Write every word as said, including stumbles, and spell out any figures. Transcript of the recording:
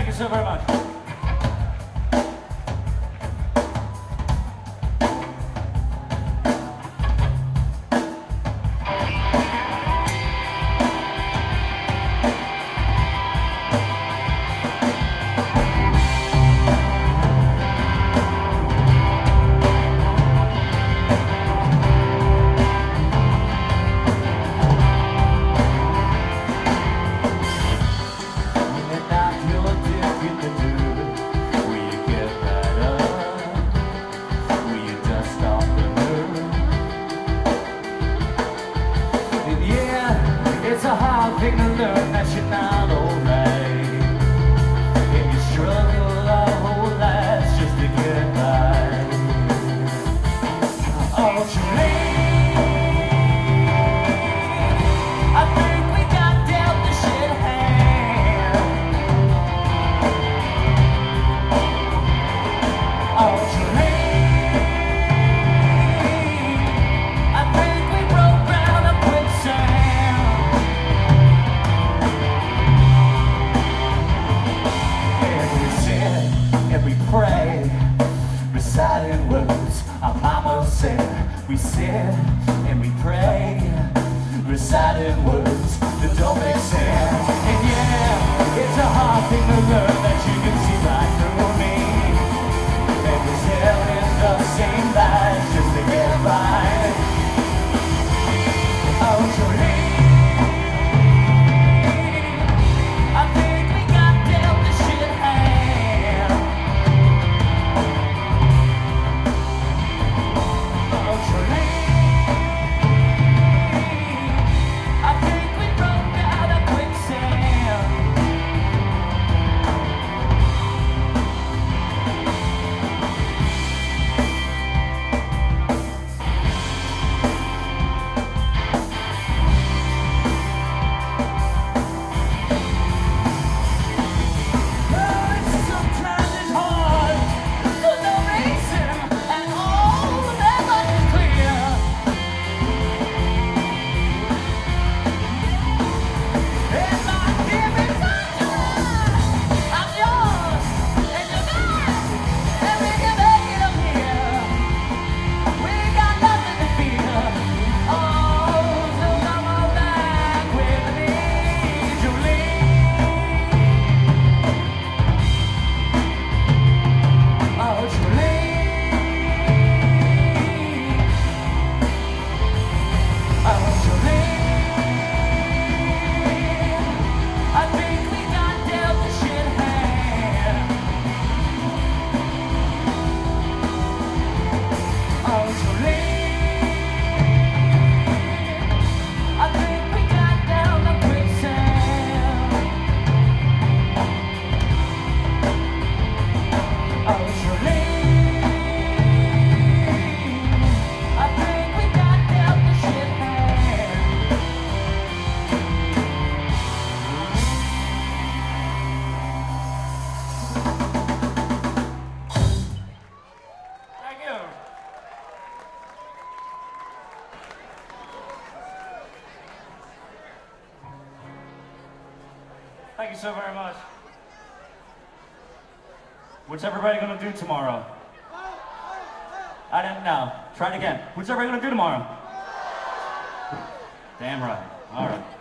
Thank you so very much. It's a hard thing to learn that you're not alright, and you struggle our whole lives just to get by. Oh, Jolene, I think we got dealt the shit hand. Oh, Jolene, I think we broke down a quicksand. And we pray, reciting words our mama said. We sit and we pray, reciting words that don't make sense. And yeah, it's a hard thing to learn that you can see right through me, and we're telling the same lies just to get by. Oh, Jolene, thank you so very much. What's everybody gonna do tomorrow? I didn't know. Try it again. What's everybody gonna do tomorrow? Damn right. All right.